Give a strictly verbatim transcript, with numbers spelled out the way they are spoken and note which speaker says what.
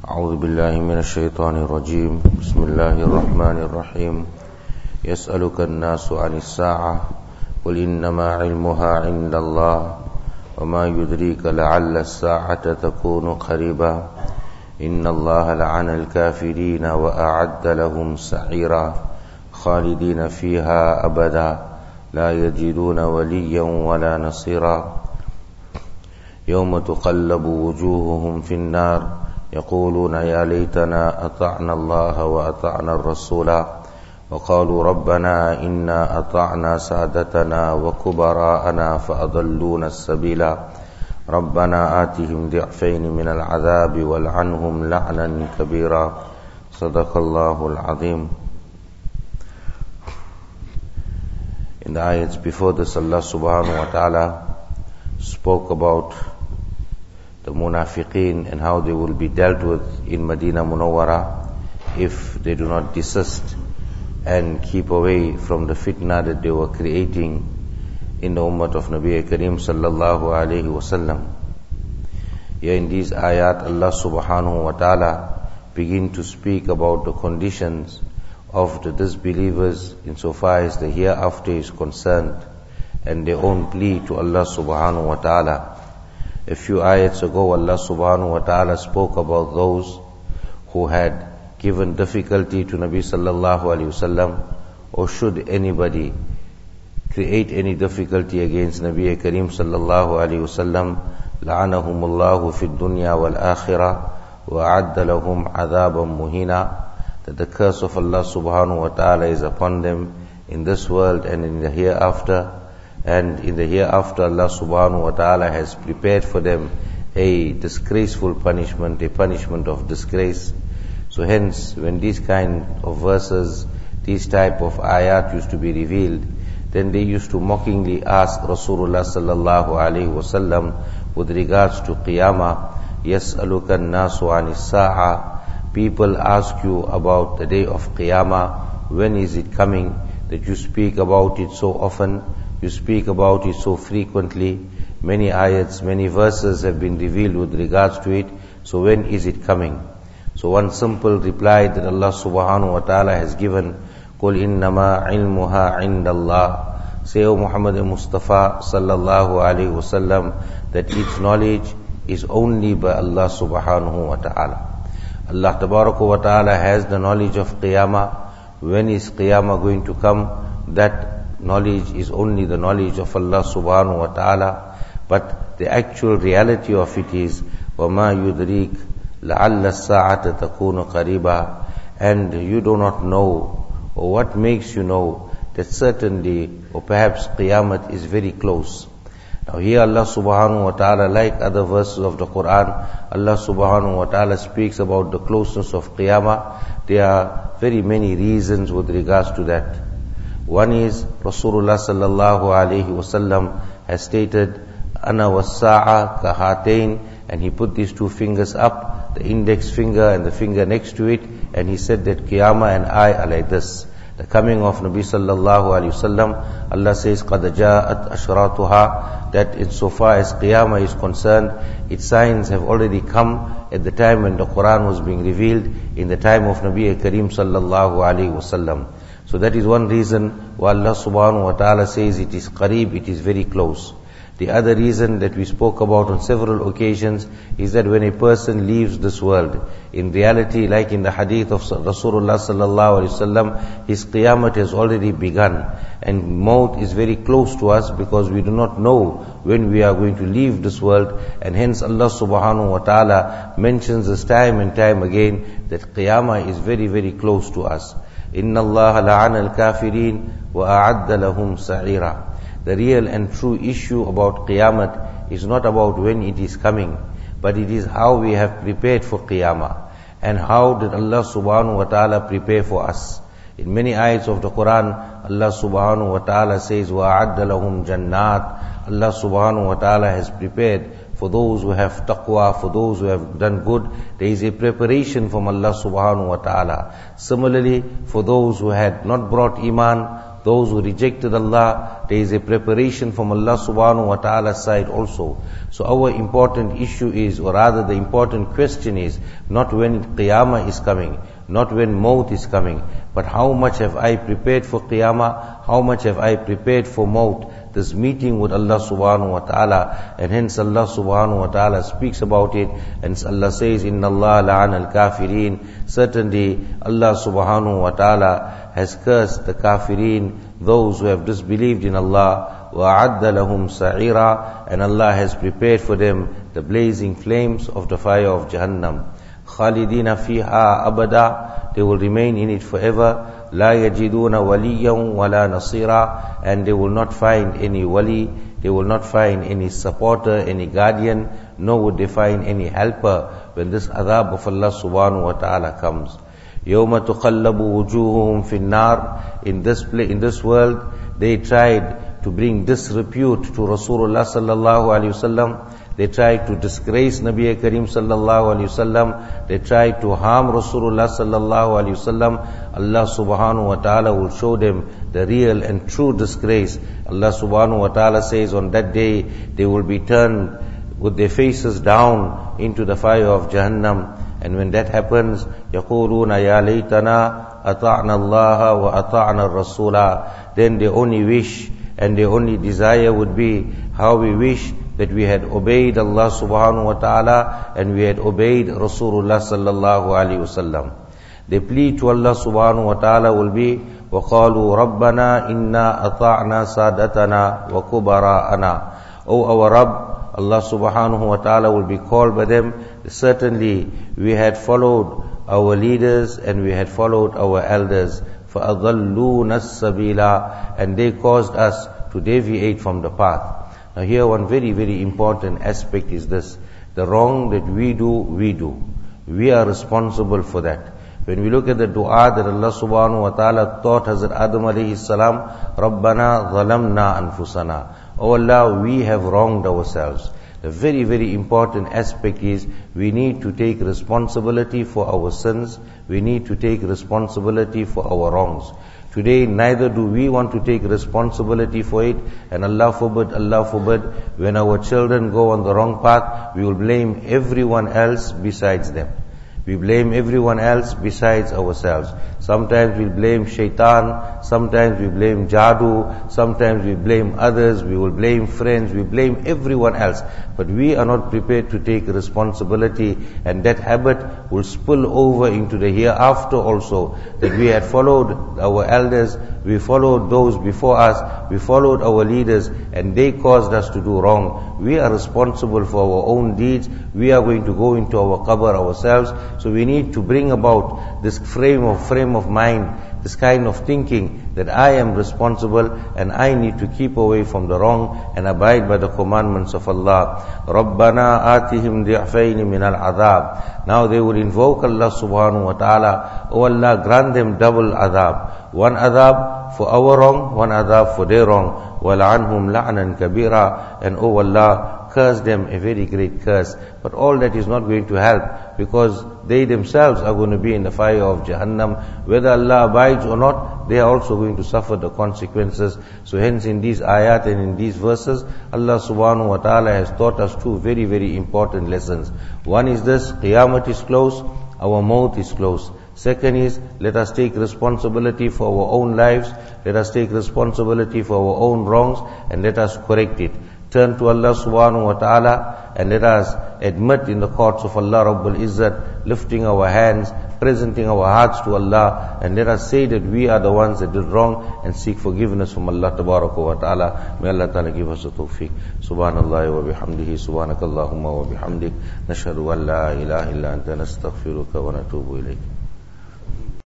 Speaker 1: أعوذ بالله من الشيطان الرجيم بسم الله الرحمن الرحيم يسألك الناس عن الساعة قل إنما علمها عند الله وما يدريك لعل الساعة تكون قريبا إن الله لعن الكافرين وأعد لهم سعيرا خالدين فيها أبدا لا يجدون وليا ولا نصيرا يوم تقلب وجوههم في النار يقولون يا ليتنا أطعنا الله وأطعنا الرسول وقالوا ربنا إنا أطعنا سادتنا وكبراءنا فأضلونا السبيل ربنا آتهم ضعفين من العذاب والعنهم لعنا كبيرا صدق الله العظيم. In the ayats before this, Allah subhanahu wa ta'ala spoke about the munafiqeen and how they will be dealt with in Medina Munawwara if they do not desist and keep away from the fitna that they were creating in the ummah of Nabi Kareem sallallahu alayhi wasallam. Here in these ayat, Allah subhanahu wa ta'ala begin to speak about the conditions of the disbelievers insofar as the hereafter is concerned and their own plea to Allah subhanahu wa ta'ala. A few ayats ago, Allah subhanahu wa ta'ala spoke about those who had given difficulty to Nabi sallallahu alayhi wasallam, or should anybody create any difficulty against Nabi Kareem sallallahu alayhi wasallam, la'anahumullahu fid dunya wal akhirah wa a'adda lahum adhaban muhina, that the curse of Allah subhanahu wa ta'ala is upon them in this world and in the hereafter. And in the hereafter, Allah subhanahu wa ta'ala has prepared for them a disgraceful punishment, a punishment of disgrace. So hence, when these kind of verses, these type of ayat used to be revealed, then they used to mockingly ask Rasulullah sallallahu alayhi wasallam with regards to Qiyamah, يَسْأَلُكَ النَّاسُ عَنِ السَّاعَةِ, people ask you about the day of Qiyamah, when is it coming, that you speak about it so often, you speak about it so frequently. Many ayats, many verses have been revealed with regards to it. So when is it coming? So one simple reply that Allah subhanahu wa ta'ala has given, قُلْ إِنَّمَا عِلْمُهَا عِنْدَ اللَّهِ, say, O Muhammad Mustafa sallallahu alayhi wasallam, that its knowledge is only by Allah subhanahu wa ta'ala. Allah tabaraka wa ta'ala has the knowledge of Qiyamah. When is Qiyamah going to come? That knowledge is only the knowledge of Allah subhanahu wa ta'ala. But the actual reality of it is, وَمَا يُدْرِيكَ لَعَلَّ السَّاعَةَ تَكُونُ قَرِيبًا, and you do not know, or what makes you know that certainly, or perhaps Qiyamah is very close. Now here Allah subhanahu wa ta'ala, like other verses of the Quran, Allah subhanahu wa ta'ala speaks about the closeness of Qiyamah. There are very many reasons with regards to that. One is, Rasulullah sallallahu alayhi wasallam has stated, Ana was-sa'a kahatain, and he put these two fingers up, the index finger and the finger next to it, and he said that Qiyamah and I are like this. The coming of Nabi sallallahu alayhi wasallam, Allah says, قَدْ جَاءَتْ أَشْرَاطُهَا, that insofar as Qiyamah is concerned, its signs have already come at the time when the Quran was being revealed, in the time of Nabi Kareem sallallahu alayhi wasallam. So that is one reason why Allah subhanahu wa ta'ala says it is qareeb, it is very close. The other reason that we spoke about on several occasions is that when a person leaves this world, in reality, like in the hadith of Rasulullah sallallahu alaihi wasallam, his qiyamah has already begun, and maut is very close to us because we do not know when we are going to leave this world, and hence Allah subhanahu wa ta'ala mentions this time and time again that qiyamah is very very close to us. Inna Allah la'ana al-kafirin wa a'adda lahum sa'ira. The real and true issue about Qiyamah is not about when it is coming, but it is how we have prepared for Qiyamah, and how did Allah subhanahu wa ta'ala prepare for us. In many ayats of the Quran, Allah subhanahu wa ta'ala says, وَأَعَدَّ لَهُمْ جَنَّاتٍ, Allah subhanahu wa ta'ala has prepared for those who have taqwa, for those who have done good, there is a preparation from Allah subhanahu wa ta'ala. Similarly, for those who had not brought iman, those who rejected Allah, there is a preparation from Allah subhanahu wa ta'ala's side also. So our important issue is, or rather the important question is, not when Qiyamah is coming, not when Maut is coming, but how much have I prepared for Qiyamah, how much have I prepared for Maut, this meeting with Allah subhanahu wa ta'ala. And hence Allah subhanahu wa ta'ala speaks about it, and Allah says, Inna Allah la'ana al-kafirin. Certainly Allah subhanahu wa ta'ala has cursed the kafirin, those who have disbelieved in Allah. وَأَعَدَّ لَهُمْ سَعِيرًا. And Allah has prepared for them the blazing flames of the fire of Jahannam. خَالِدِينَ فِيهَا أَبَدًا. They will remain in it forever. لَا يَجِدُونَ وَلِيًّا وَلَا نَصِيرًا. And they will not find any wali, they will not find any supporter, any guardian, nor would they find any helper when this adhab of Allah subhanahu wa ta'ala comes. يَوْمَ تُقَلَّبُ وُجُوهُهُمْ فِي النَّارِ. In this place, in this world, they tried to bring disrepute to Rasulullah sallallahu alaihi wasallam. They tried to disgrace Nabi Kareem sallallahu alaihi wasallam. They tried to harm Rasulullah sallallahu alaihi wasallam. Allah subhanahu wa ta'ala will show them the real and true disgrace. Allah subhanahu wa ta'ala says on that day they will be turned with their faces down into the fire of Jahannam. And when that happens, يَقُولُونَ يَا لَيْتَنَا أَطَعْنَا اللَّهَ وَأَطَعْنَا الرَّسُولَ. Then they only wish and their only desire would be, how we wish that we had obeyed Allah subhanahu wa ta'ala and we had obeyed Rasulullah sallallahu alaihi wasallam. The plea to Allah subhanahu wa ta'ala will be, وَقَالُوا رَبَّنَا إِنَّا أَطَعْنَا سَادَتَنَا وَكُبَرَاءَنَا. O our Rabb, Allah subhanahu wa ta'ala will be called by them, certainly we had followed our leaders and we had followed our elders. فَأَضَلُّونَ السَّبِيلَ. And they caused us to deviate from the path. Now here one very very important aspect is this: the wrong that we do, we do. We are responsible for that. When we look at the dua that Allah subhanahu wa ta'ala taught Hazrat Adam alayhi salam, Rabbana zalamna anfusana. Oh Allah, we have wronged ourselves. The very very important aspect is we need to take responsibility for our sins. We need to take responsibility for our wrongs. Today, neither do we want to take responsibility for it, and Allah forbid, Allah forbid, when our children go on the wrong path, we will blame everyone else besides them. We blame everyone else besides ourselves. Sometimes we blame shaitan, sometimes we blame jadoo, sometimes we blame others, we will blame friends, we blame everyone else. But we are not prepared to take responsibility, and that habit will spill over into the hereafter also. That we had followed our elders, we followed those before us, we followed our leaders, and they caused us to do wrong. We are responsible for our own deeds. We are going to go into our qabr ourselves. So we need to bring about this frame of frame of mind, this kind of thinking that I am responsible and I need to keep away from the wrong and abide by the commandments of Allah. Rabbana atihim di'fayn min al-adhab. Now they will invoke Allah subhanahu wa ta'ala. Oh Allah, grant them double adhab. One adhab for our wrong, one adhab for their wrong. وَلَعَنْهُمْ لَعْنًا كَبِيرًا. And oh Allah, curse them a very great curse. But all that is not going to help, because they themselves are going to be in the fire of Jahannam. Whether Allah abides or not, they are also going to suffer the consequences. So hence in these ayat and in these verses, Allah subhanahu wa ta'ala has taught us two very very important lessons. One is this: Qiyamah is close, our maut is close. Second is, let us take responsibility for our own lives, let us take responsibility for our own wrongs, and let us correct it. Turn to Allah subhanahu wa ta'ala, and let us admit in the courts of Allah Rabbul Izzat, lifting our hands, presenting our hearts to Allah, and let us say that we are the ones that did wrong, and seek forgiveness from Allah tabaraka wa ta'ala. May Allah ta'ala give us the tawfiq. Subhanallah wa bihamdihi, subhanakallahumma wa bihamdik, nashhadu an la ilaha illa anta nastaghfiruka wa natubu ilayk.